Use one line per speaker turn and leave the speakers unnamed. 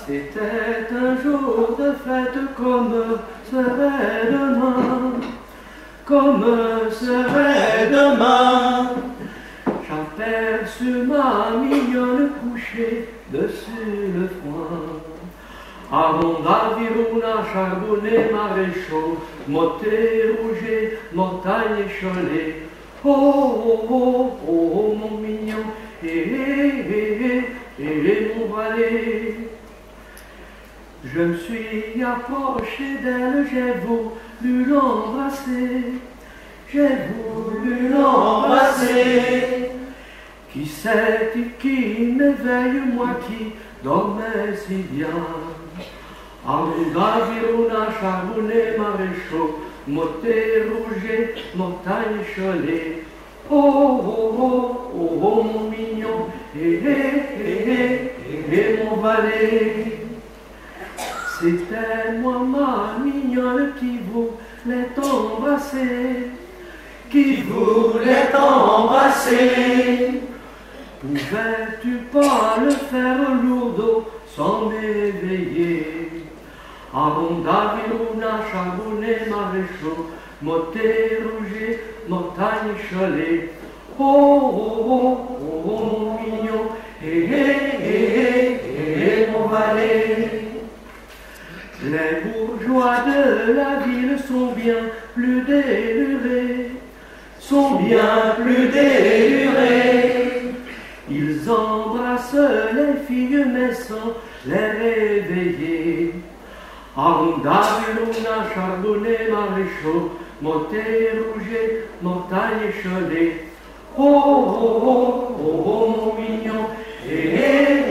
C'était un jour de fête comme serait demain, comme serait demain. J'aperçus ma mignonne couchée dessus le foin. Aronda, Viruna, Charbonnet, Maréchaux, Motet, Rouget, Montagne et Cholet. Oh, oh, oh, oh, oh, mon mignon, mon valet. Je me suis approché d'elle, j'ai voulu l'embrasser, j'ai voulu l'embrasser. Qui c'est qui m'éveille, moi qui dormais si bien? Aronda, Viruna, Charbonnet, Maréchaux, Motet, Rouget, Montagne, Cholet. Oh, oh, oh, oh, oh, mon mignon, mon valet. C'était moi, ma mignonne, qui voulait t'embrasser, qui voulait t'embrasser. Pouvais-tu pas le faire lourdeau sans m'éveiller? Aronda, Viruna, Charbonnet, Maréchaux, Motet, Rouget, Montagne, Cholet. Oh, oh, oh, oh, oh, mon mignon, mon valet. Les bourgeois de la ville sont bien plus délurés, sont bien plus délurés. Ils embrassent les filles mais sans les réveiller. Aronda, Viruna, Charbonnet, Maréchaux, Motet, Rouget, Montagne et Cholet. Oh, oh, oh, oh, oh, mon mignon,